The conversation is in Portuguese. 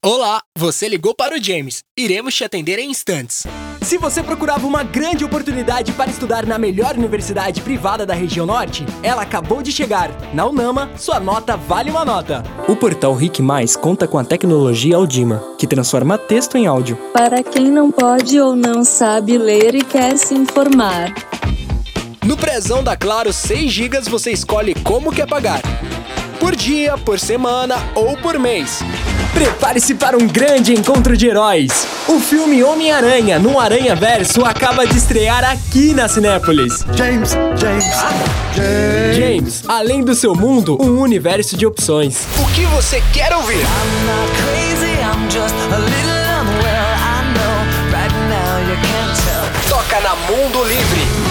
Olá, você ligou para o James. Iremos te atender em instantes. Se você procurava uma grande oportunidade para estudar na melhor universidade privada da região norte, ela acabou de chegar. Na UNAMA, sua nota vale uma nota. O portal RIC+, conta com a tecnologia Audima, que transforma texto em áudio. Para quem não pode ou não sabe ler e quer se informar. No Prezão da Claro 6 GB você escolhe como quer pagar. Por dia, por semana ou por mês. Prepare-se para um grande encontro de heróis. O filme Homem-Aranha no Aranhaverso acaba de estrear aqui na Cinépolis. James, além do seu mundo, um universo de opções. O que você quer ouvir? Toca na Mundo Livre.